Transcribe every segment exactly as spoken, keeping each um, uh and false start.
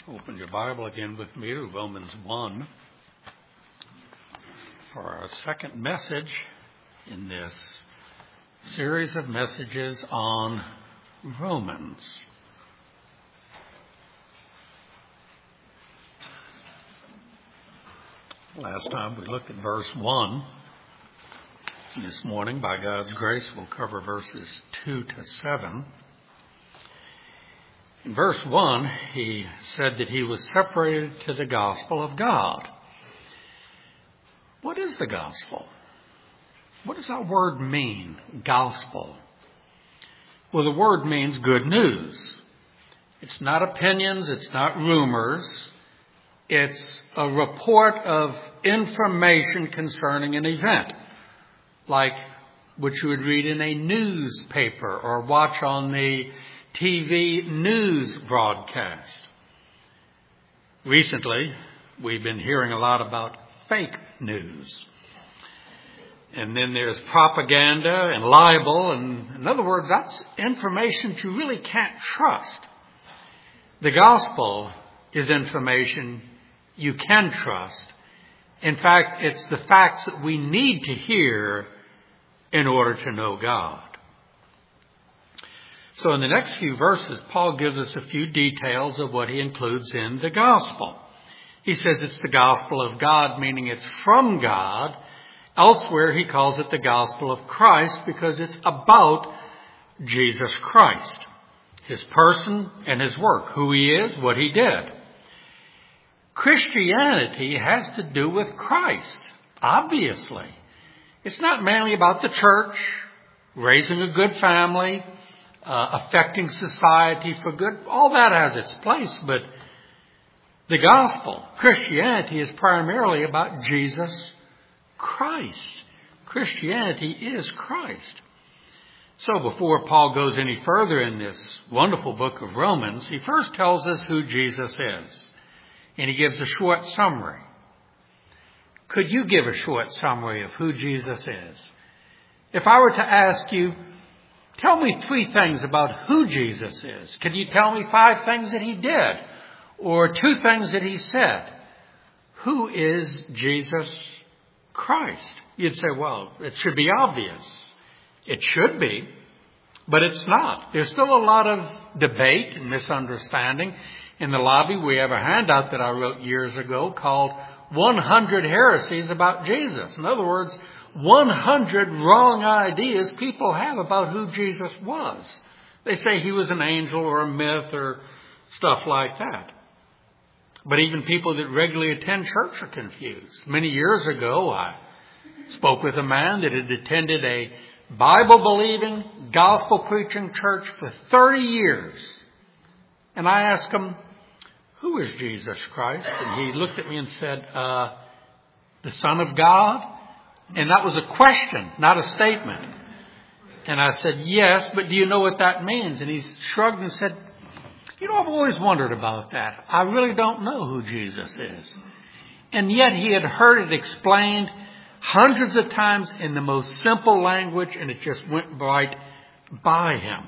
Open your Bible again with me to Romans one for our second message in this series of messages on Romans. Last time we looked at verse one. This morning, by God's grace, we'll cover verses two to seven. In verse one, he said that he was separated to the gospel of God. What is the gospel? What does that word mean, gospel? Well, the word means good news. It's not opinions, it's not rumors. It's a report of information concerning an event, like what you would read in a newspaper or watch on the T V news broadcast. Recently, we've been hearing a lot about fake news. And then there's propaganda and libel. And in other words, that's information that you really can't trust. The gospel is information you can trust. In fact, it's the facts that we need to hear in order to know God. So in the next few verses, Paul gives us a few details of what he includes in the gospel. He says it's the gospel of God, meaning it's from God. Elsewhere, he calls it the gospel of Christ because it's about Jesus Christ, his person and his work, who he is, what he did. Christianity has to do with Christ, obviously. It's not mainly about the church, raising a good family, Uh, affecting society for good. All that has its place, but the gospel, Christianity, is primarily about Jesus Christ. Christianity is Christ. So before Paul goes any further in this wonderful book of Romans, he first tells us who Jesus is. And he gives a short summary. Could you give a short summary of who Jesus is? If I were to ask you, tell me three things about who Jesus is. Can you tell me five things that he did? Or two things that he said? Who is Jesus Christ? You'd say, well, it should be obvious. It should be, but it's not. There's still a lot of debate and misunderstanding. In the lobby, we have a handout that I wrote years ago called one hundred Heresies About Jesus. In other words, one hundred wrong ideas people have about who Jesus was. They say he was an angel or a myth or stuff like that. But even people that regularly attend church are confused. Many years ago, I spoke with a man that had attended a Bible-believing, gospel-preaching church for thirty years. And I asked him, who is Jesus Christ? And he looked at me and said, uh, the Son of God? And that was a question, not a statement. And I said, yes, but do you know what that means? And he shrugged and said, you know, I've always wondered about that. I really don't know who Jesus is. And yet he had heard it explained hundreds of times in the most simple language, and it just went right by him.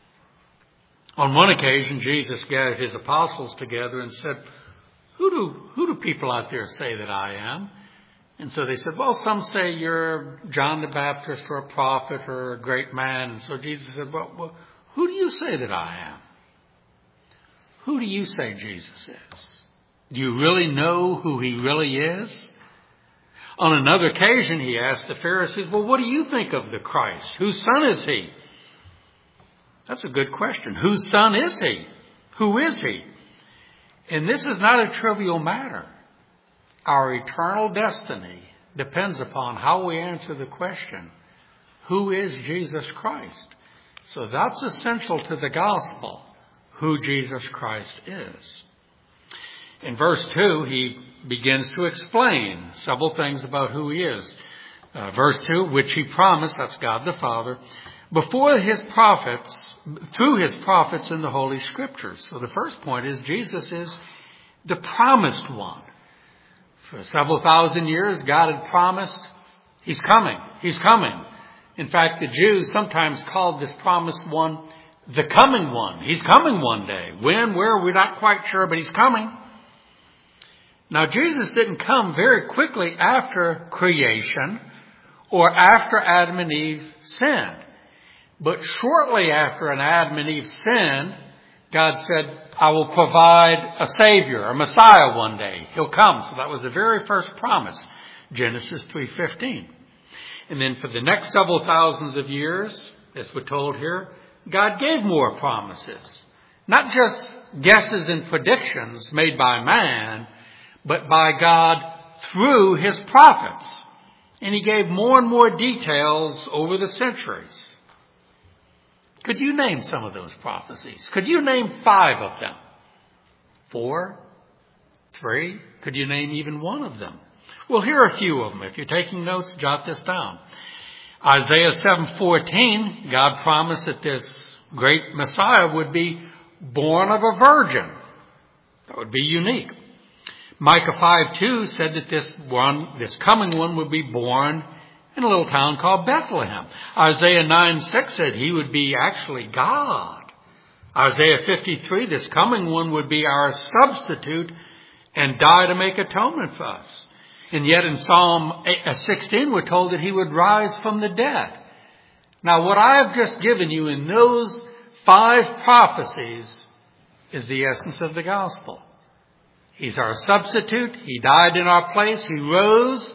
On one occasion, Jesus gathered his apostles together and said, who do, who do people out there say that I am? And so they said, well, some say you're John the Baptist or a prophet or a great man. And so Jesus said, well, well, who do you say that I am? Who do you say Jesus is? Do you really know who he really is? On another occasion, he asked the Pharisees, well, what do you think of the Christ? Whose son is he? That's a good question. Whose son is he? Who is he? And this is not a trivial matter. Our eternal destiny depends upon how we answer the question, who is Jesus Christ? So that's essential to the gospel, who Jesus Christ is. In verse two, he begins to explain several things about who he is. Uh, verse two, which he promised, that's God the Father, before his prophets, through his prophets in the Holy Scriptures. So the first point is Jesus is the promised one. For several thousand years, God had promised, he's coming, he's coming. In fact, the Jews sometimes called this promised one the coming one. He's coming one day. When, where, we're not quite sure, but he's coming. Now, Jesus didn't come very quickly after creation or after Adam and Eve sinned. But shortly after an Adam and Eve sinned, God said, I will provide a Savior, a Messiah one day. He'll come. So that was the very first promise, Genesis three fifteen. And then for the next several thousands of years, as we're told here, God gave more promises. Not just guesses and predictions made by man, but by God through his prophets. And he gave more and more details over the centuries. Could you name some of those prophecies? Could you name five of them? Four? Three? Could you name even one of them? Well, here are a few of them. If you're taking notes, jot this down. Isaiah seven fourteen, God promised that this great Messiah would be born of a virgin. That would be unique. Micah five two said that this one, this coming one would be born in a little town called Bethlehem. Isaiah nine six said he would be actually God. Isaiah fifty-three, this coming one would be our substitute and die to make atonement for us. And yet in Psalm sixteen, we're told that he would rise from the dead. Now, what I have just given you in those five prophecies is the essence of the gospel. He's our substitute. He died in our place. He rose.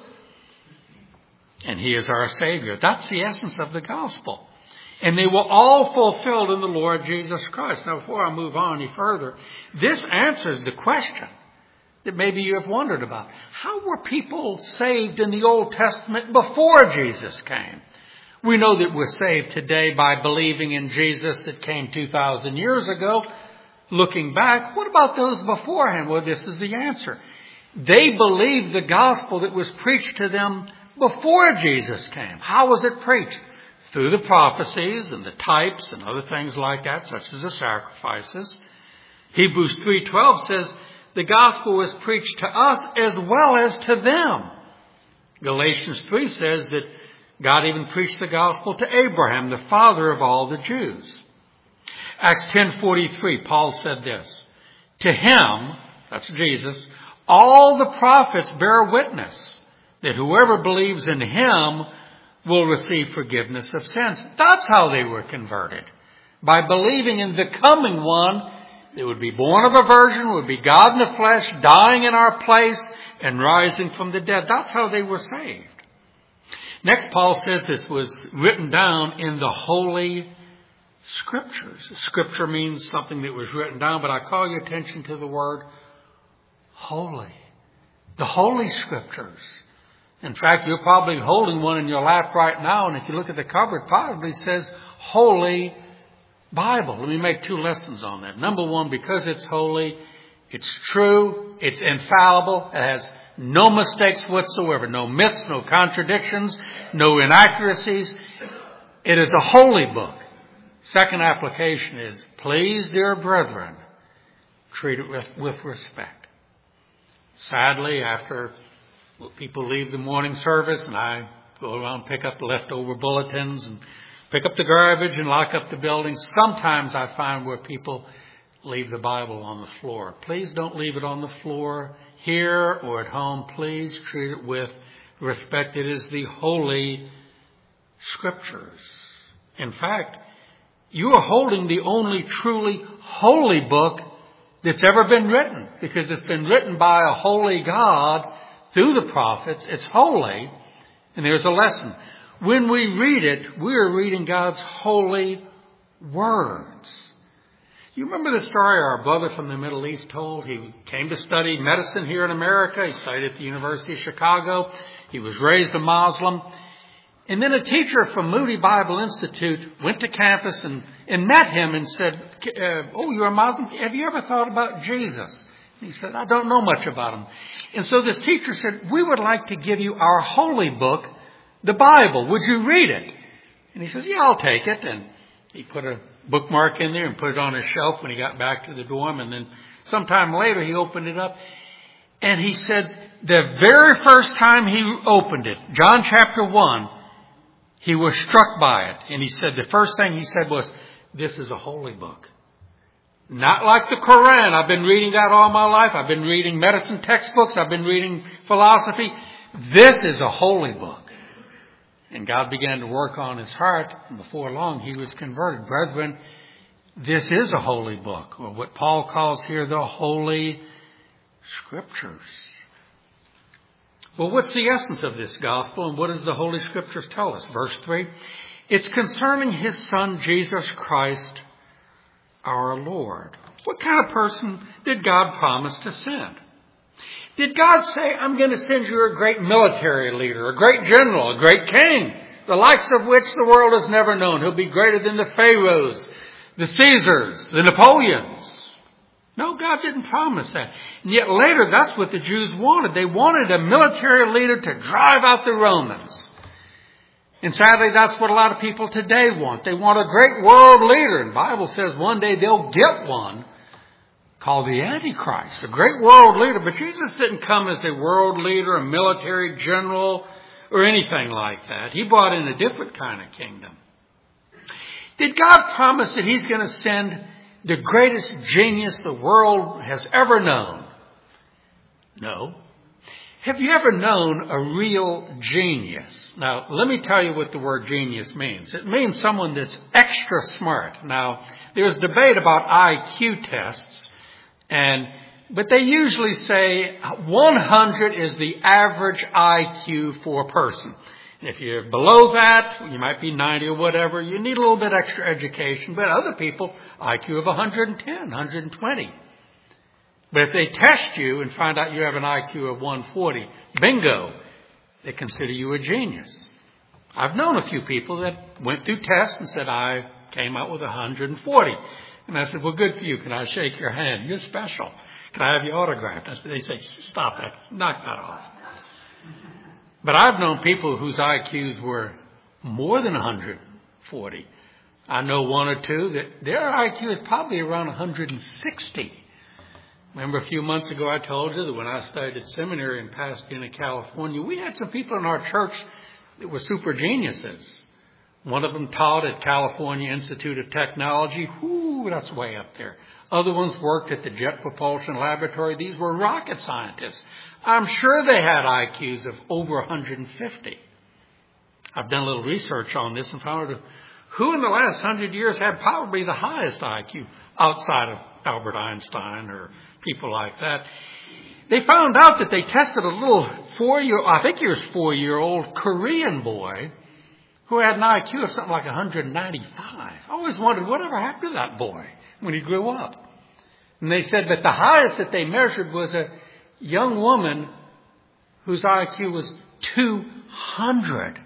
And he is our Savior. That's the essence of the gospel. And they were all fulfilled in the Lord Jesus Christ. Now, before I move on any further, this answers the question that maybe you have wondered about. How were people saved in the Old Testament before Jesus came? We know that we're saved today by believing in Jesus that came two thousand years ago. Looking back, what about those beforehand? Well, this is the answer. They believed the gospel that was preached to them before Jesus came. How was it preached? Through the prophecies and the types and other things like that, such as the sacrifices. Hebrews three twelve says the gospel was preached to us as well as to them. Galatians three says that God even preached the gospel to Abraham, the father of all the Jews. Acts ten forty-three, Paul said this, to him, that's Jesus, all the prophets bear witness that whoever believes in him will receive forgiveness of sins. That's how they were converted. By believing in the coming one that would be born of a virgin, would be God in the flesh, dying in our place and rising from the dead. That's how they were saved. Next, Paul says this was written down in the Holy Scriptures. Scripture means something that was written down, but I call your attention to the word holy. The Holy Scriptures. In fact, you're probably holding one in your lap right now, and if you look at the cover, it probably says Holy Bible. Let me make two lessons on that. Number one, because it's holy, it's true, it's infallible, it has no mistakes whatsoever, no myths, no contradictions, no inaccuracies. It is a holy book. Second application is, please, dear brethren, treat it with, with respect. Sadly, after people leave the morning service and I go around and pick up the leftover bulletins and pick up the garbage and lock up the building, sometimes I find where people leave the Bible on the floor. Please don't leave it on the floor here or at home. Please treat it with respect. It is the Holy Scriptures. In fact, you are holding the only truly holy book that's ever been written, because it's been written by a holy God through the prophets. It's holy, and there's a lesson. When we read it, we're reading God's holy words. You remember the story our brother from the Middle East told? He came to study medicine here in America. He studied at the University of Chicago. He was raised a Muslim. And then a teacher from Moody Bible Institute went to campus and, and met him and said, uh, oh, you're a Muslim? Have you ever thought about Jesus? And he said, I don't know much about him. And so this teacher said, we would like to give you our holy book, the Bible. Would you read it? And he says, yeah, I'll take it. And he put a bookmark in there and put it on his shelf when he got back to the dorm. And then sometime later he opened it up. And he said the very first time he opened it, John chapter one, he was struck by it. And he said the first thing he said was, this is a holy book. Not like the Quran. I've been reading that all my life. I've been reading medicine textbooks. I've been reading philosophy. This is a holy book. And God began to work on his heart, and before long he was converted. Brethren, this is a holy book, or what Paul calls here the Holy Scriptures. Well, what's the essence of this gospel, and what does the Holy Scriptures tell us? Verse three, it's concerning his Son, Jesus Christ, our Lord. What kind of person did God promise to send? Did God say, I'm going to send you a great military leader, a great general, a great king, the likes of which the world has never known? He'll be greater than the Pharaohs, the Caesars, the Napoleons. No, God didn't promise that. And yet later, that's what the Jews wanted. They wanted a military leader to drive out the Romans. And sadly, that's what a lot of people today want. They want a great world leader. And the Bible says one day they'll get one called the Antichrist, a great world leader. But Jesus didn't come as a world leader, a military general, or anything like that. He brought in a different kind of kingdom. Did God promise that he's going to send the greatest genius the world has ever known? No. Have you ever known a real genius? Now, let me tell you what the word genius means. It means someone that's extra smart. Now, there's debate about I Q tests, and but they usually say one hundred is the average I Q for a person. If you're below that, you might be ninety or whatever. You need a little bit extra education. But other people, I Q of one hundred ten, one hundred twenty. But if they test you and find out you have an I Q of one forty, bingo, they consider you a genius. I've known a few people that went through tests and said, I came out with one hundred forty. And I said, well, good for you. Can I shake your hand? You're special. Can I have your autograph? I said, they say, stop that. Knock that off. But I've known people whose I Qs were more than one hundred forty. I know one or two that their I Q is probably around one hundred sixty. Remember a few months ago I told you that when I studied at seminary in Pasadena, California, we had some people in our church that were super geniuses. One of them taught at California Institute of Technology. Whoo, that's way up there. Other ones worked at the Jet Propulsion Laboratory. These were rocket scientists. I'm sure they had I Qs of over one hundred fifty. I've done a little research on this and found out who in the last hundred years had probably the highest I Q outside of Albert Einstein or people like that. They found out that they tested a little four-year, I think he was four-year-old Korean boy who had an I Q of something like one hundred ninety-five. I always wondered whatever happened to that boy when he grew up. And they said that the highest that they measured was a young woman whose I Q was two hundred.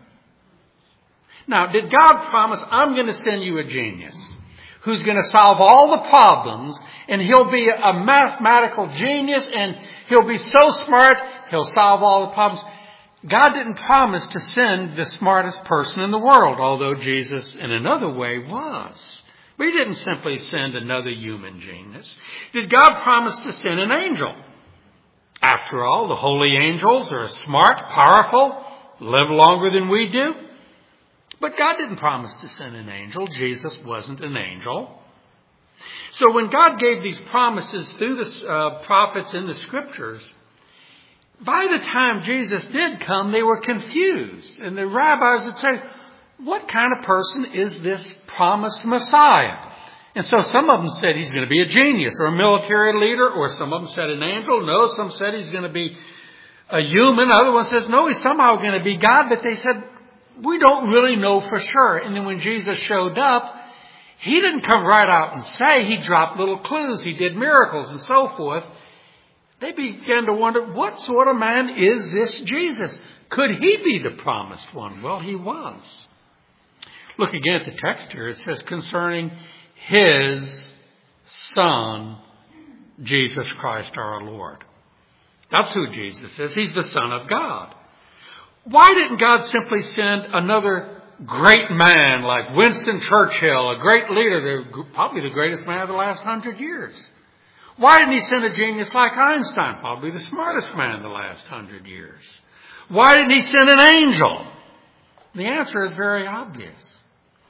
Now, did God promise, I'm going to send you a genius who's going to solve all the problems, and he'll be a mathematical genius, and he'll be so smart, he'll solve all the problems? God didn't promise to send the smartest person in the world, although Jesus, in another way, was. But he didn't simply send another human genius. Did God promise to send an angel? After all, the holy angels are smart, powerful, live longer than we do. But God didn't promise to send an angel. Jesus wasn't an angel. So when God gave these promises through the uh, prophets in the Scriptures, by the time Jesus did come, they were confused. And the rabbis would say, what kind of person is this promised Messiah? And so some of them said he's going to be a genius or a military leader, or some of them said an angel. No, some said he's going to be a human. Other one says, no, he's somehow going to be God. But they said, we don't really know for sure. And then when Jesus showed up, he didn't come right out and say. He dropped little clues. He did miracles and so forth. They began to wonder, what sort of man is this Jesus? Could he be the promised one? Well, he was. Look again at the text here. It says concerning his Son, Jesus Christ our Lord. That's who Jesus is. He's the Son of God. Why didn't God simply send another great man like Winston Churchill, a great leader, probably the greatest man of the last hundred years? Why didn't he send a genius like Einstein, probably the smartest man in the last hundred years? Why didn't he send an angel? The answer is very obvious.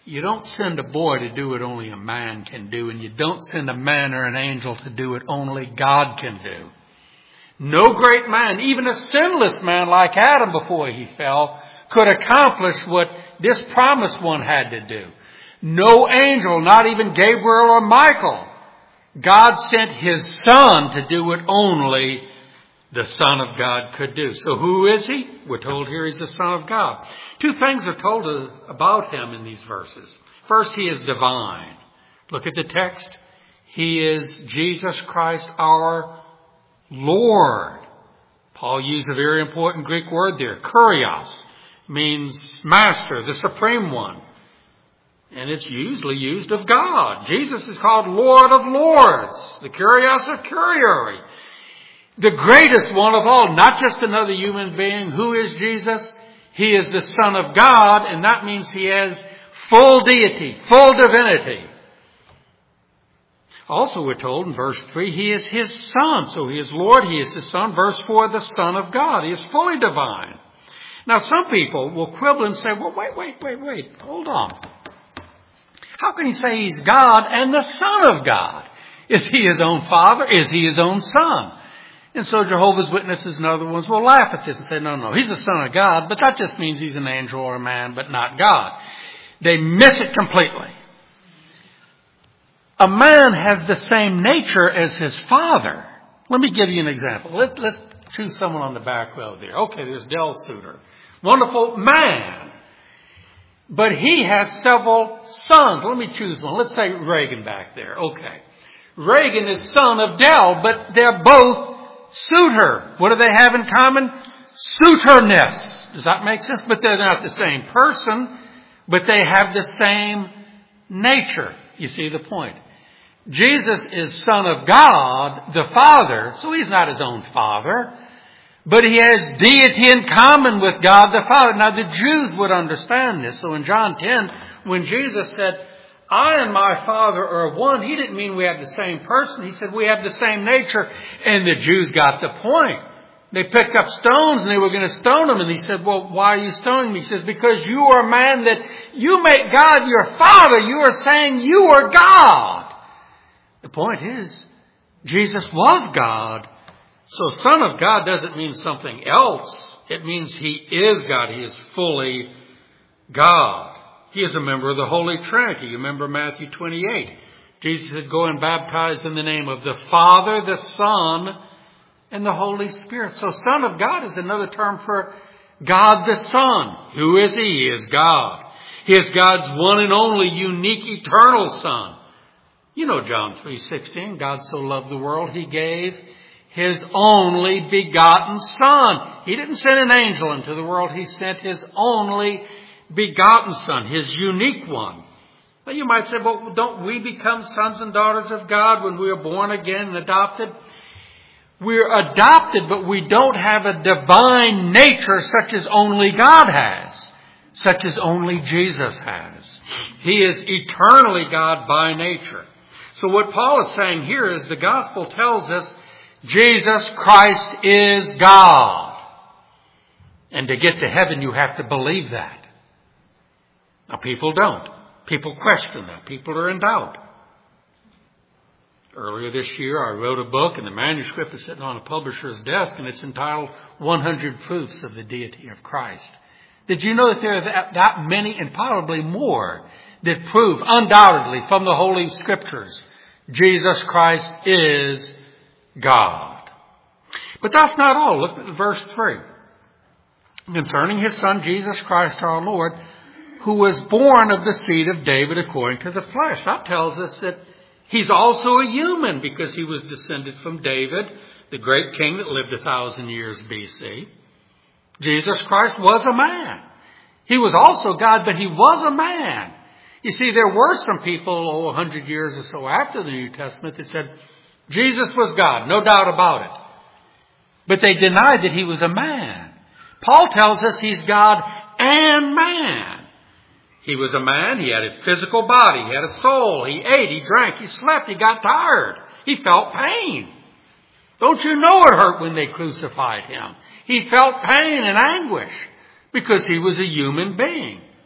You don't send a boy to do what only a man can do, and you don't send a man or an angel to do what only God can do. No great man, even a sinless man like Adam before he fell, could accomplish what this promised one had to do. No angel, not even Gabriel or Michael. God sent His Son to do what only the Son of God could do. So who is He? We're told here He's the Son of God. Two things are told about Him in these verses. First, He is divine. Look at the text. He is Jesus Christ our Lord. Paul used a very important Greek word there. Kurios means master, the supreme one. And it's usually used of God. Jesus is called Lord of Lords, the Kurios of Kurioi. The greatest one of all, not just another human being. Who is Jesus? He is the Son of God, and that means He has full deity, full divinity. Also, we're told in verse three, He is His Son. So He is Lord, He is His Son. Verse four, the Son of God. He is fully divine. Now, some people will quibble and say, well, wait, wait, wait, wait, hold on. How can He say He's God and the Son of God? Is He His own Father? Is He His own Son? And so Jehovah's Witnesses and other ones will laugh at this and say, no, no, He's the Son of God, but that just means He's an angel or a man, but not God. They miss it completely. A man has the same nature as his father. Let me give you an example. Let, let's choose someone on the back row there. Okay, there's Del Suter. Wonderful man. But he has several sons. Let me choose one. Let's say Reagan back there. Okay. Reagan is son of Del, but they're both Suter. What do they have in common? Suterness. Does that make sense? But they're not the same person, but they have the same nature. You see the point. Jesus is Son of God, the Father, so He's not His own Father, but He has deity in common with God the Father. Now the Jews would understand this. So in John ten, when Jesus said, I and my Father are one, He didn't mean we have the same person. He said we have the same nature. And the Jews got the point. They picked up stones and they were going to stone Him. And He said, well, why are you stoning me? He says, because you are a man that you make God your Father. You are saying you are God. The point is, Jesus was God. So Son of God doesn't mean something else. It means He is God. He is fully God. He is a member of the Holy Trinity. You remember Matthew twenty-eight. Jesus said, go and baptize in the name of the Father, the Son, and the Holy Spirit. So Son of God is another term for God the Son. Who is He? He is God. He is God's one and only unique eternal Son. You know John three sixteen, God so loved the world, He gave His only begotten Son. He didn't send an angel into the world, He sent His only begotten Son, His unique one. Now you might say, well, don't we become sons and daughters of God when we are born again and adopted? We're adopted, but we don't have a divine nature such as only God has, such as only Jesus has. He is eternally God by nature. So what Paul is saying here is the gospel tells us Jesus Christ is God. And to get to heaven, you have to believe that. Now, people don't. People question that. People are in doubt. Earlier this year, I wrote a book, and the manuscript is sitting on a publisher's desk, and it's entitled one hundred Proofs of the Deity of Christ. Did you know that there are that, that many, and probably more, that prove undoubtedly from the Holy Scriptures Jesus Christ is God? But that's not all. Look at verse three. Concerning His Son, Jesus Christ our Lord, who was born of the seed of David according to the flesh. That tells us that He's also a human because He was descended from David, the great king that lived a thousand years B C. Jesus Christ was a man. He was also God, but He was a man. You see, there were some people, oh, a hundred years or so after the New Testament that said Jesus was God, no doubt about it. But they denied that He was a man. Paul tells us He's God and man. He was a man. He had a physical body. He had a soul. He ate. He drank. He slept. He got tired. He felt pain. Don't you know it hurt when they crucified Him? He felt pain and anguish because He was a human being.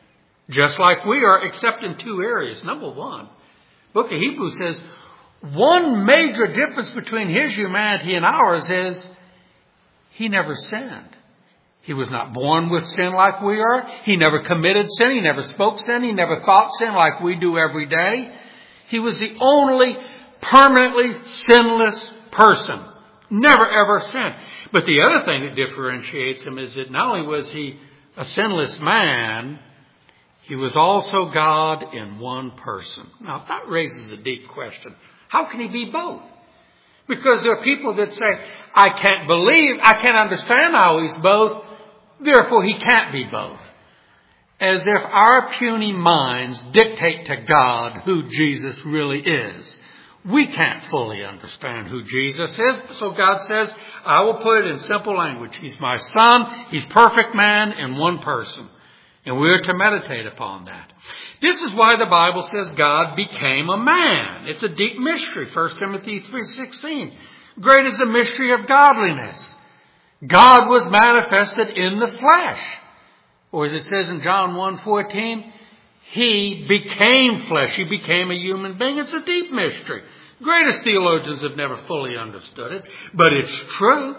just like we are, except in two areas. Number one, the book of Hebrews says one major difference between his humanity and ours is he never sinned. He was not born with sin like we are. He never committed sin. He never spoke sin. He never thought sin like we do every day. He was the only permanently sinless person. Never ever sinned. But the other thing that differentiates him is that not only was he a sinless man, he was also God in one person. Now that raises a deep question. How can he be both? Because there are people that say, I can't believe, I can't understand how he's both. Therefore, he can't be both. As if our puny minds dictate to God who Jesus really is. We can't fully understand who Jesus is. So God says, I will put it in simple language. He's my son. He's perfect man in one person. And we are to meditate upon that. This is why the Bible says God became a man. It's a deep mystery. First Timothy three sixteen. Great is the mystery of godliness. God was manifested in the flesh. Or as it says in John one fourteen, He became flesh. He became a human being. It's a deep mystery. Greatest theologians have never fully understood it. But it's true.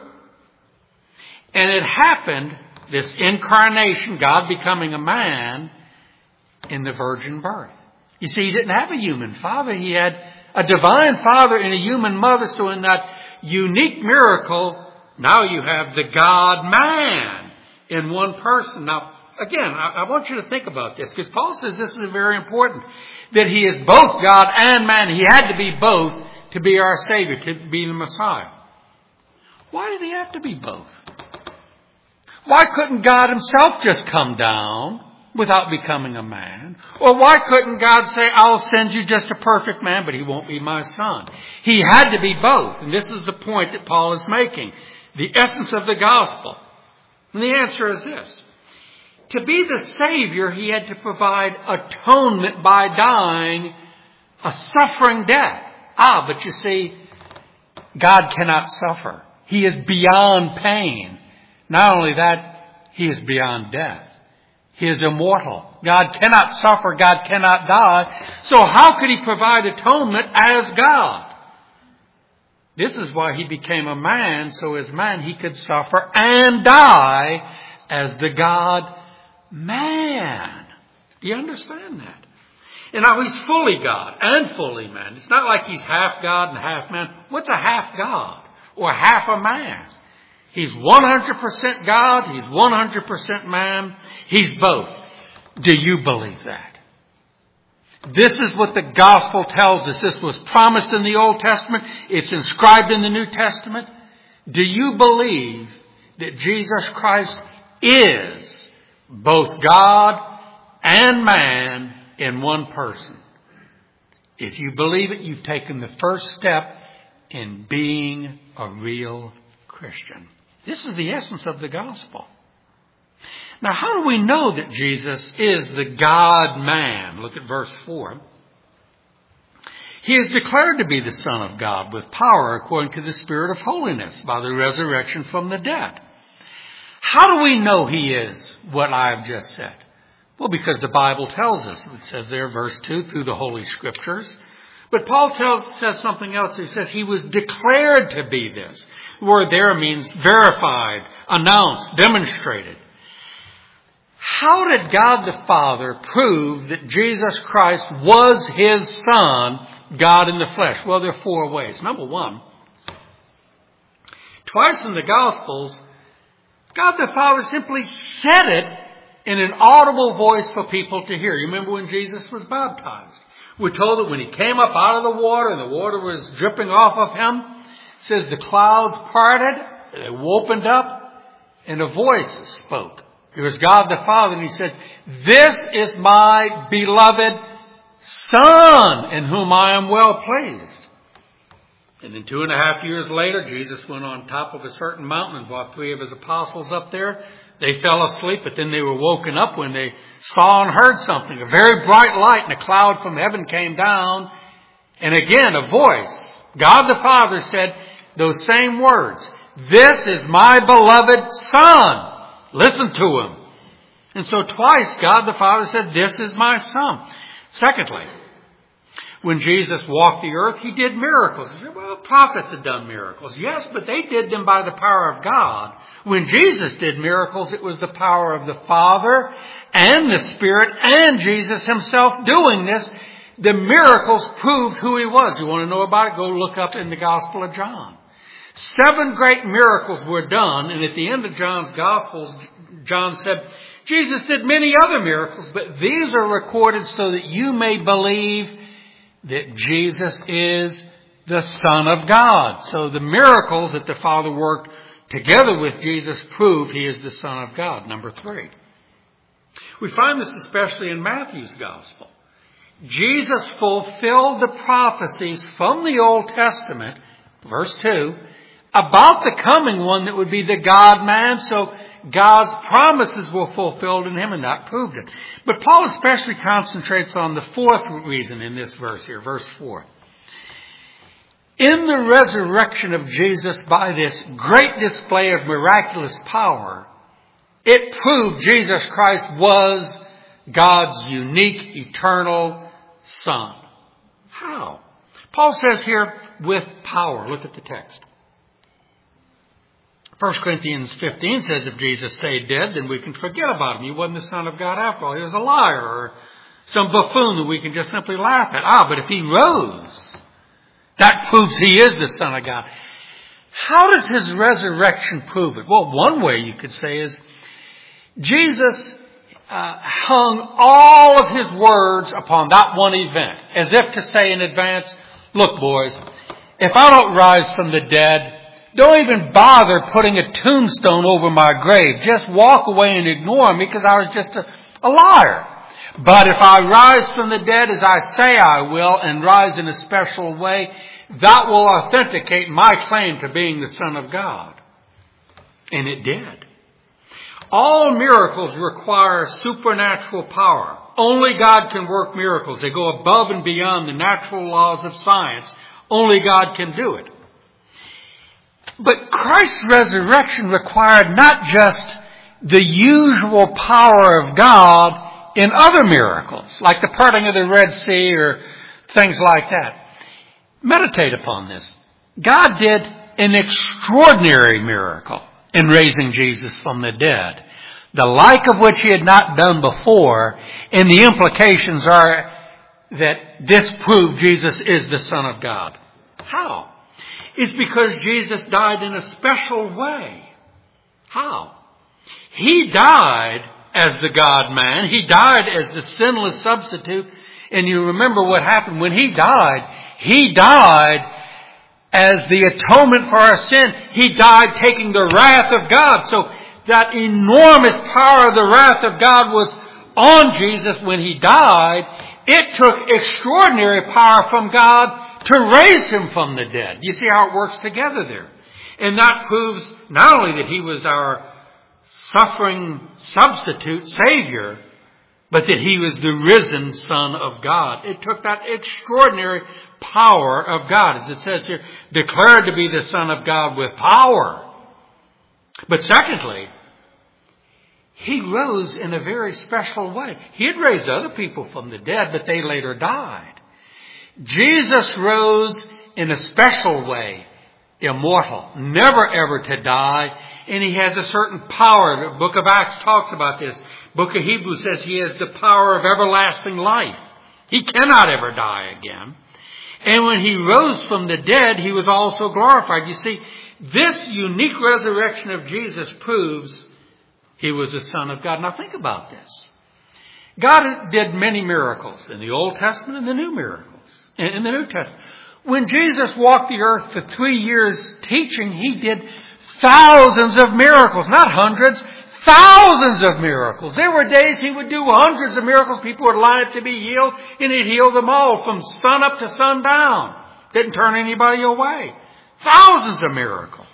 And it happened, this incarnation, God becoming a man, in the virgin birth. You see, He didn't have a human father. He had a divine father and a human mother. So in that unique miracle, now you have the God-man in one person. Now, again, I, I want you to think about this, because Paul says this is very important, that He is both God and man. He had to be both to be our Savior, to be the Messiah. Why did He have to be both? Why couldn't God Himself just come down without becoming a man? Or why couldn't God say, I'll send you just a perfect man, but he won't be my son? He had to be both. And this is the point that Paul is making. The essence of the gospel. And the answer is this. To be the Savior, He had to provide atonement by dying a suffering death. Ah, but you see, God cannot suffer. He is beyond pain. Not only that, He is beyond death. He is immortal. God cannot suffer. God cannot die. So how could He provide atonement as God? This is why He became a man, so as man He could suffer and die as the God-man. Do you understand that? And now He's fully God and fully man. It's not like He's half God and half man. What's a half God or half a man? He's one hundred percent God. He's one hundred percent man. He's both. Do you believe that? This is what the gospel tells us. This was promised in the Old Testament. It's inscribed in the New Testament. Do you believe that Jesus Christ is both God and man in one person? If you believe it, you've taken the first step in being a real Christian. This is the essence of the gospel. Now, how do we know that Jesus is the God-man? Look at verse four. He is declared to be the Son of God with power according to the Spirit of holiness by the resurrection from the dead. How do we know He is what I have just said? Well, because the Bible tells us. It says there, verse two, through the Holy Scriptures. But Paul tells, says something else. He says He was declared to be this. The word there means verified, announced, demonstrated. How did God the Father prove that Jesus Christ was His Son, God in the flesh? Well, there are four ways. Number one, twice in the Gospels, God the Father simply said it in an audible voice for people to hear. You remember when Jesus was baptized? We're told that when He came up out of the water and the water was dripping off of Him, it says the clouds parted, they opened up, and a voice spoke. It was God the Father, and He said, this is my beloved Son, in whom I am well pleased. And then two and a half years later, Jesus went on top of a certain mountain and brought three of His apostles up there. They fell asleep, but then they were woken up when they saw and heard something. A very bright light, and a cloud from heaven came down. And again, a voice. God the Father said those same words. This is my beloved Son. Listen to Him. And so twice God the Father said, this is my Son. Secondly, when Jesus walked the earth, He did miracles. You say, well, prophets had done miracles. Yes, but they did them by the power of God. When Jesus did miracles, it was the power of the Father and the Spirit and Jesus Himself doing this. The miracles proved who He was. You want to know about it? Go look up in the Gospel of John. Seven great miracles were done, and at the end of John's Gospels, John said, Jesus did many other miracles, but these are recorded so that you may believe that Jesus is the Son of God. So the miracles that the Father worked together with Jesus prove He is the Son of God. Number three. We find this especially in Matthew's Gospel. Jesus fulfilled the prophecies from the Old Testament, verse two, about the coming one that would be the God-man. So God's promises were fulfilled in Him, and that proved it. But Paul especially concentrates on the fourth reason in this verse here, verse four. In the resurrection of Jesus by this great display of miraculous power, it proved Jesus Christ was God's unique, eternal Son. How? Paul says here, with power. Look at the text. First Corinthians fifteen says if Jesus stayed dead, then we can forget about Him. He wasn't the Son of God after all. He was a liar or some buffoon that we can just simply laugh at. Ah, but if He rose, that proves He is the Son of God. How does His resurrection prove it? Well, one way you could say is Jesus uh, hung all of His words upon that one event, as if to say in advance, look, boys, if I don't rise from the dead, don't even bother putting a tombstone over my grave. Just walk away and ignore me because I was just a, a liar. But if I rise from the dead as I say I will and rise in a special way, that will authenticate my claim to being the Son of God. And it did. All miracles require supernatural power. Only God can work miracles. They go above and beyond the natural laws of science. Only God can do it. But Christ's resurrection required not just the usual power of God in other miracles, like the parting of the Red Sea or things like that. Meditate upon this. God did an extraordinary miracle in raising Jesus from the dead, the like of which He had not done before, and the implications are that this proved Jesus is the Son of God. How? It's because Jesus died in a special way. How? He died as the God-man. He died as the sinless substitute. And you remember what happened when He died. He died as the atonement for our sin. He died taking the wrath of God. So that enormous power of the wrath of God was on Jesus when He died. It took extraordinary power from God to raise Him from the dead. You see how it works together there. And that proves not only that He was our suffering substitute Savior, but that He was the risen Son of God. It took that extraordinary power of God, as it says here, declared to be the Son of God with power. But secondly, He rose in a very special way. He had raised other people from the dead, but they later died. Jesus rose in a special way, immortal, never ever to die, and He has a certain power. The book of Acts talks about this. Book of Hebrews says He has the power of everlasting life. He cannot ever die again. And when He rose from the dead, He was also glorified. You see, this unique resurrection of Jesus proves He was the Son of God. Now think about this. God did many miracles in the Old Testament and the New miracles. In the New Testament. When Jesus walked the earth for three years teaching, He did thousands of miracles, not hundreds, thousands of miracles. There were days He would do hundreds of miracles. People would line up to be healed, and He'd heal them all from sun up to sundown. Didn't turn anybody away. Thousands of miracles.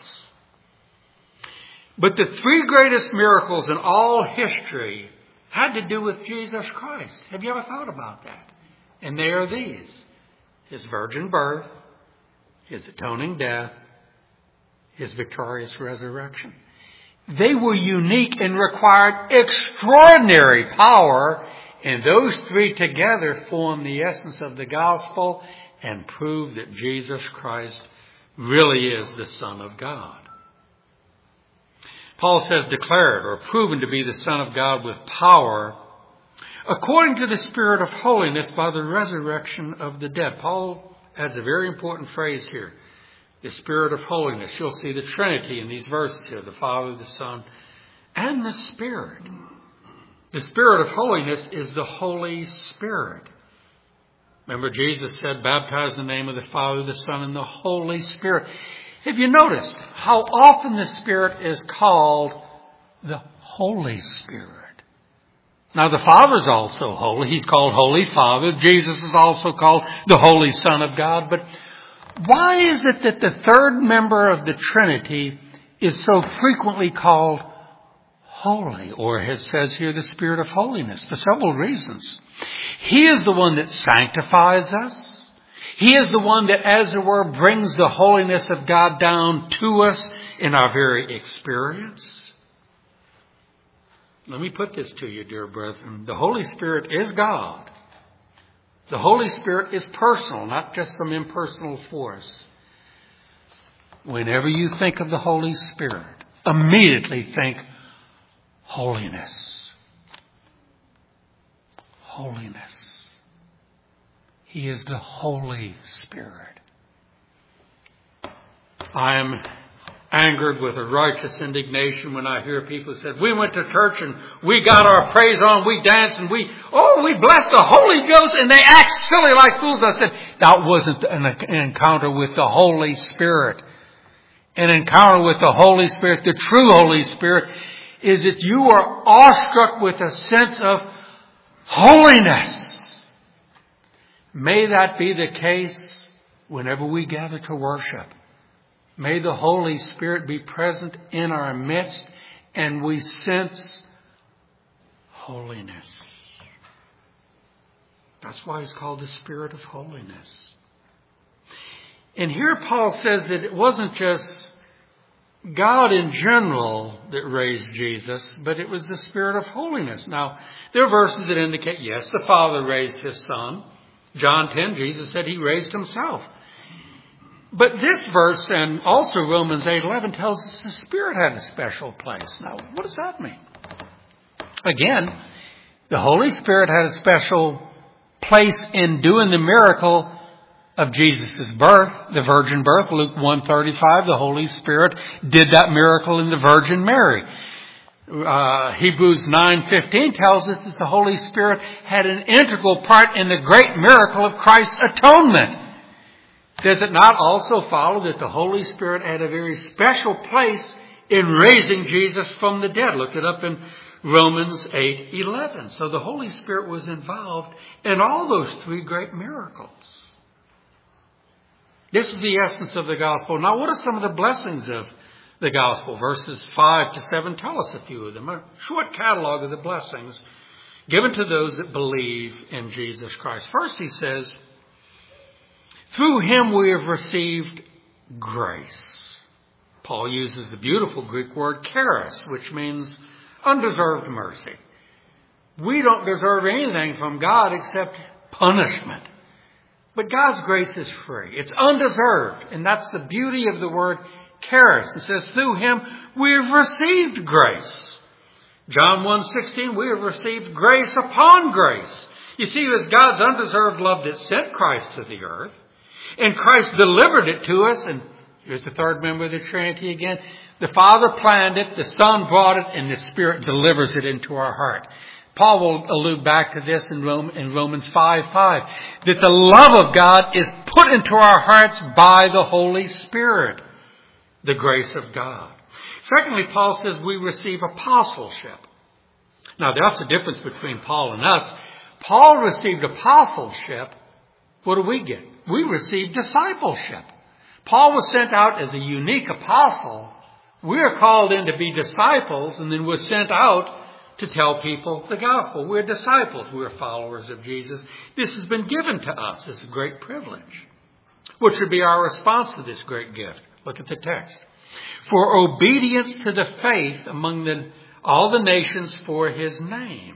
But the three greatest miracles in all history had to do with Jesus Christ. Have you ever thought about that? And they are these. His virgin birth, His atoning death, His victorious resurrection. They were unique and required extraordinary power, and those three together form the essence of the gospel and prove that Jesus Christ really is the Son of God. Paul says declared or proven to be the Son of God with power according to the Spirit of holiness by the resurrection of the dead. Paul adds a very important phrase here. The Spirit of holiness. You'll see the Trinity in these verses here. The Father, the Son, and the Spirit. The Spirit of holiness is the Holy Spirit. Remember, Jesus said, baptize in the name of the Father, the Son, and the Holy Spirit. Have you noticed how often the Spirit is called the Holy Spirit? Now, the Father is also holy. He's called Holy Father. Jesus is also called the Holy Son of God. But why is it that the third member of the Trinity is so frequently called holy? Or it says here the Spirit of holiness, for several reasons. He is the one that sanctifies us. He is the one that, as it were, brings the holiness of God down to us in our very experience. Let me put this to you, dear brethren. The Holy Spirit is God. The Holy Spirit is personal, not just some impersonal force. Whenever you think of the Holy Spirit, immediately think holiness. Holiness. He is the Holy Spirit. I am angered with a righteous indignation when I hear people say, we went to church and we got our praise on, we danced and we, oh, we blessed the Holy Ghost, and they act silly like fools. I said, that wasn't an encounter with the Holy Spirit. An encounter with the Holy Spirit, the true Holy Spirit, is that you are awestruck with a sense of holiness. May that be the case whenever we gather to worship. May the Holy Spirit be present in our midst and we sense holiness. That's why it's called the Spirit of holiness. And here Paul says that it wasn't just God in general that raised Jesus, but it was the Spirit of holiness. Now, there are verses that indicate, yes, the Father raised His Son. John ten, Jesus said He raised Himself. But this verse and also Romans eight eleven tells us the Spirit had a special place. Now, what does that mean? Again, the Holy Spirit had a special place in doing the miracle of Jesus' birth, the virgin birth. Luke one thirty-five, the Holy Spirit did that miracle in the Virgin Mary. Uh, Hebrews nine fifteen tells us that the Holy Spirit had an integral part in the great miracle of Christ's atonement. Does it not also follow that the Holy Spirit had a very special place in raising Jesus from the dead? Look it up in Romans eight eleven. So the Holy Spirit was involved in all those three great miracles. This is the essence of the gospel. Now, what are some of the blessings of the gospel? Verses five to seven tell us a few of them. A short catalog of the blessings given to those that believe in Jesus Christ. First, he says, through Him we have received grace. Paul uses the beautiful Greek word charis, which means undeserved mercy. We don't deserve anything from God except punishment. But God's grace is free. It's undeserved. And that's the beauty of the word charis. It says, through Him we have received grace. John one sixteen, we have received grace upon grace. You see, it was God's undeserved love that sent Christ to the earth. And Christ delivered it to us. And here's the third member of the Trinity again. The Father planned it, the Son brought it, and the Spirit delivers it into our heart. Paul will allude back to this in Romans five five. That the love of God is put into our hearts by the Holy Spirit. The grace of God. Secondly, Paul says we receive apostleship. Now, that's the difference between Paul and us. Paul received apostleship. What do we get? We receive discipleship. Paul was sent out as a unique apostle. We are called in to be disciples, and then we're sent out to tell people the gospel. We're disciples. We're followers of Jesus. This has been given to us as a great privilege. What should be our response to this great gift? Look at the text. for obedience to the faith among the, all the nations for his name.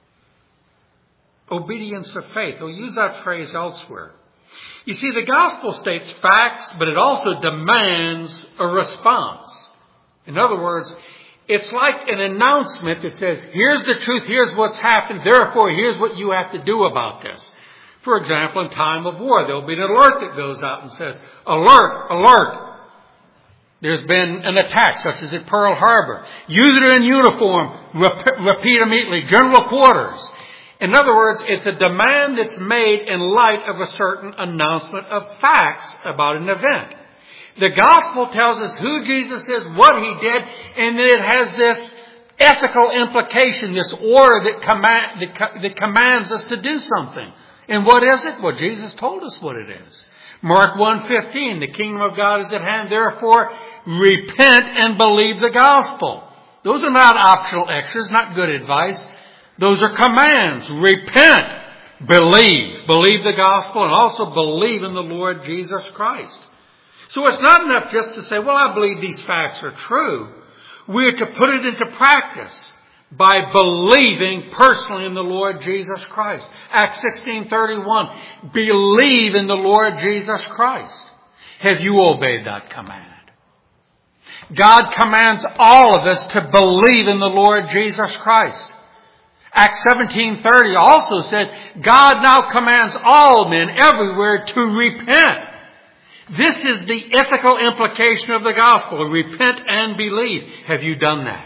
Obedience of faith. We'll use that phrase elsewhere. You see, the gospel states facts, but it also demands a response. In other words, it's like an announcement that says, here's the truth, here's what's happened, therefore here's what you have to do about this. For example, in time of war, there'll be an alert that goes out and says, alert, alert. There's been an attack, such as at Pearl Harbor. You that are in uniform, rep- repeat immediately, general quarters. In other words, it's a demand that's made in light of a certain announcement of facts about an event. The gospel tells us who Jesus is, what he did, and then it has this ethical implication, this order that, command, that, that commands us to do something. And what is it? Well, Jesus told us what it is. Mark one fifteen, the kingdom of God is at hand, therefore repent and believe the gospel. Those are not optional extras, not good advice. Those are commands. Repent, believe. Believe the gospel and also believe in the Lord Jesus Christ. So it's not enough just to say, well, I believe these facts are true. We are to put it into practice by believing personally in the Lord Jesus Christ. Acts sixteen thirty-one, believe in the Lord Jesus Christ. Have you obeyed that command? God commands all of us to believe in the Lord Jesus Christ. Acts seventeen thirty also said, God now commands all men everywhere to repent. This is the ethical implication of the gospel. Repent and believe. Have you done that?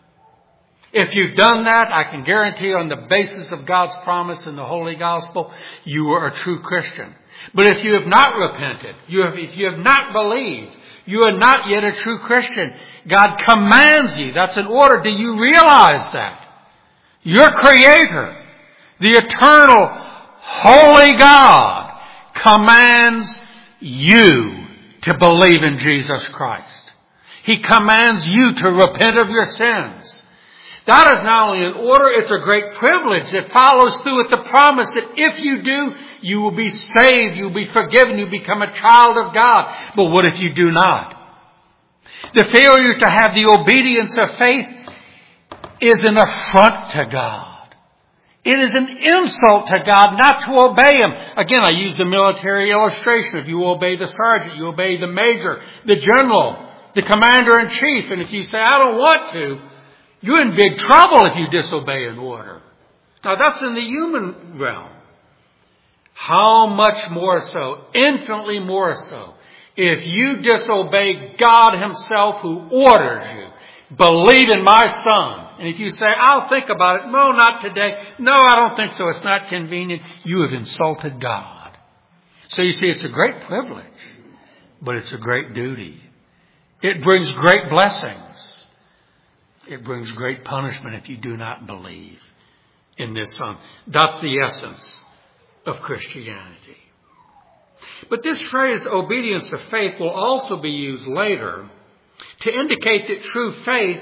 If you've done that, I can guarantee on the basis of God's promise in the Holy Gospel, you are a true Christian. But if you have not repented, you have, if you have not believed, you are not yet a true Christian. God commands you. That's an order. Do you realize that? Your Creator, the eternal, holy God, commands you to believe in Jesus Christ. He commands you to repent of your sins. That is not only an order, it's a great privilege that follows through with the promise that if you do, you will be saved, you will be forgiven, you become a child of God. But what if you do not? The failure to have the obedience of faith is an affront to God. It is an insult to God not to obey Him. Again, I use the military illustration. If you obey the sergeant, you obey the major, the general, the commander-in-chief. And if you say, I don't want to, you're in big trouble if you disobey an order. Now, that's in the human realm. How much more so, infinitely more so, if you disobey God Himself who orders you. Believe in my Son. And if you say, I'll think about it. No, not today. No, I don't think so. It's not convenient. You have insulted God. So you see, it's a great privilege, but it's a great duty. It brings great blessings. It brings great punishment if you do not believe in this Son. That's the essence of Christianity. But this phrase, obedience of faith, will also be used later to indicate that true faith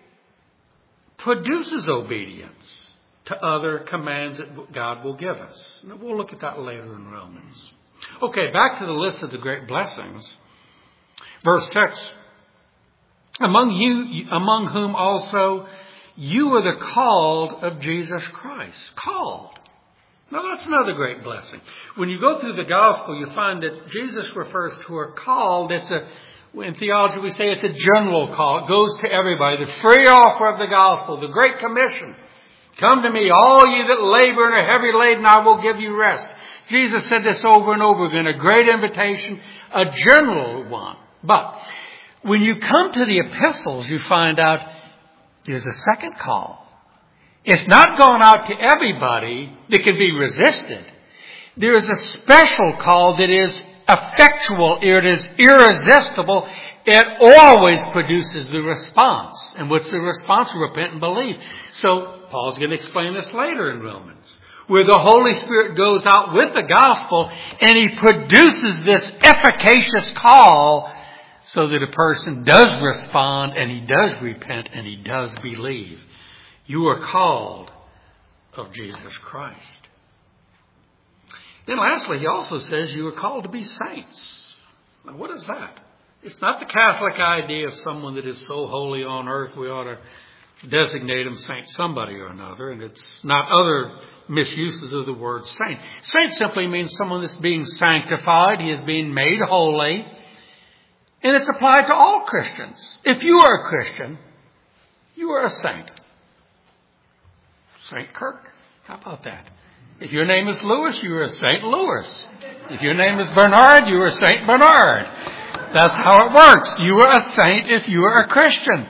produces obedience to other commands that God will give us. And we'll look at that later in Romans. Okay, back to the list of the great blessings. Verse six. Among you, among whom also you are the called of Jesus Christ. Called. Now that's another great blessing. When you go through the gospel, you find that Jesus refers to a call that's a, in theology we say it's a general call. It goes to everybody. The free offer of the gospel, the Great Commission. Come to me, all you that labor and are heavy laden, I will give you rest. Jesus said this over and over again, a great invitation, a general one. But when you come to the epistles, you find out there's a second call. It's not going out to everybody that can be resisted. There is a special call that is effectual. It is irresistible. It always produces the response. And what's the response? Repent and believe. So Paul's going to explain this later in Romans, where the Holy Spirit goes out with the gospel and He produces this efficacious call so that a person does respond and he does repent and he does believe. You are called of Jesus Christ. Then lastly, he also says you are called to be saints. Now what is that? It's not the Catholic idea of someone that is so holy on earth we ought to designate him saint somebody or another. And it's not other misuses of the word saint. Saint simply means someone that's being sanctified. He is being made holy. And it's applied to all Christians. If you are a Christian, you are a saint. Saint Kirk. How about that? If your name is Louis, you are a Saint Louis. If your name is Bernard, you are Saint Bernard. That's how it works. You are a saint if you are a Christian.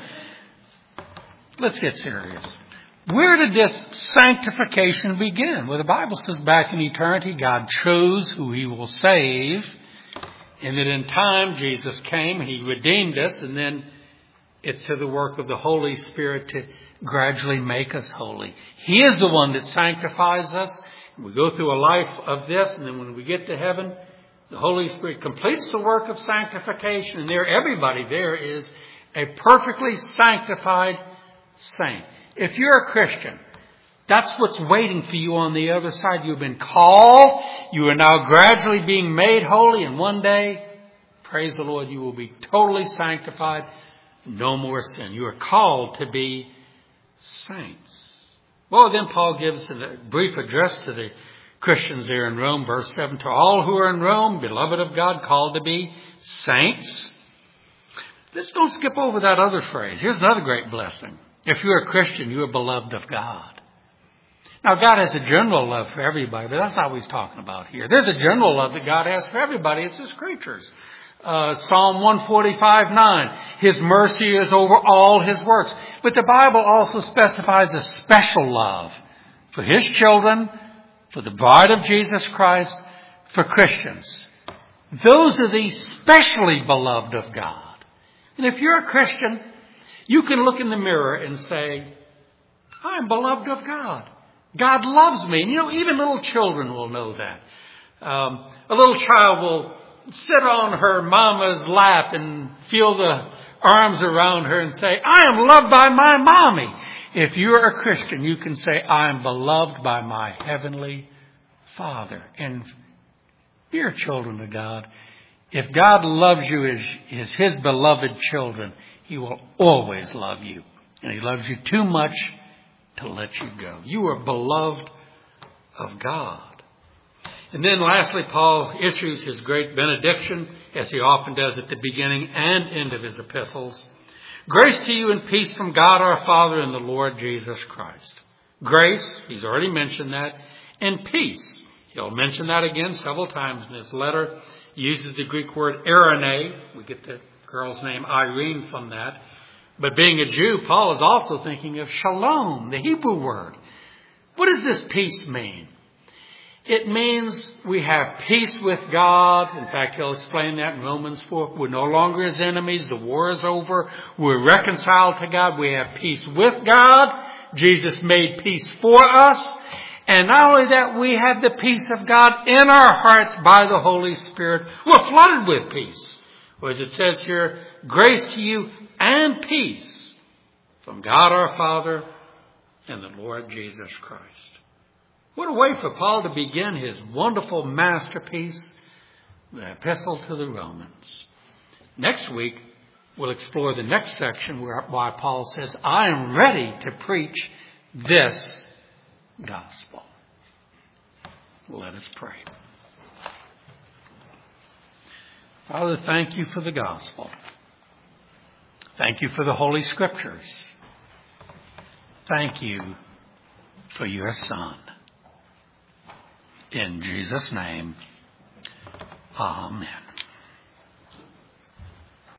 Let's get serious. Where did this sanctification begin? Well, the Bible says back in eternity, God chose who he will save. And that in time, Jesus came and he redeemed us. And then it's to the work of the Holy Spirit to gradually make us holy. He is the one that sanctifies us. We go through a life of this, and then when we get to heaven, the Holy Spirit completes the work of sanctification. And there, everybody there is a perfectly sanctified saint. If you're a Christian, that's what's waiting for you on the other side. You've been called. You are now gradually being made holy. And one day, praise the Lord, you will be totally sanctified. No more sin. You are called to be saints. Well, then Paul gives a brief address to the Christians there in Rome, verse seven. To all who are in Rome, beloved of God, called to be saints. Let's don't skip over that other phrase. Here's another great blessing. If you're a Christian, you are beloved of God. Now, God has a general love for everybody, but that's not what he's talking about here. There's a general love that God has for everybody. It's his creatures. Uh, Psalm one forty-five, nine. His mercy is over all his works. But the Bible also specifies a special love for his children, for the bride of Jesus Christ, for Christians. Those are the specially beloved of God. And if you're a Christian, you can look in the mirror and say, I'm beloved of God. God loves me. And you know, even little children will know that. Um, a little child will sit on her mama's lap and feel the arms around her and say, I am loved by my mommy. If you're a Christian, you can say, I am beloved by my heavenly Father. And dear children of God, if God loves you as, as his beloved children, he will always love you. And he loves you too much to let you go. You are beloved of God. And then lastly, Paul issues his great benediction, as he often does at the beginning and end of his epistles. Grace to you and peace from God our Father and the Lord Jesus Christ. Grace, he's already mentioned that, and peace. He'll mention that again several times in his letter. He uses the Greek word eirene. We get the girl's name Irene from that. But being a Jew, Paul is also thinking of shalom, the Hebrew word. What does this peace mean? It means we have peace with God. In fact, he'll explain that in Romans four. We're no longer his enemies. The war is over. We're reconciled to God. We have peace with God. Jesus made peace for us. And not only that, we have the peace of God in our hearts by the Holy Spirit. We're flooded with peace. Or as it says here, grace to you and peace from God our Father and the Lord Jesus Christ. What a way for Paul to begin his wonderful masterpiece, the Epistle to the Romans. Next week, we'll explore the next section where why Paul says, I am ready to preach this gospel. Let us pray. Father, thank you for the gospel. Thank you for the Holy Scriptures. Thank you for your Son. In Jesus' name, amen.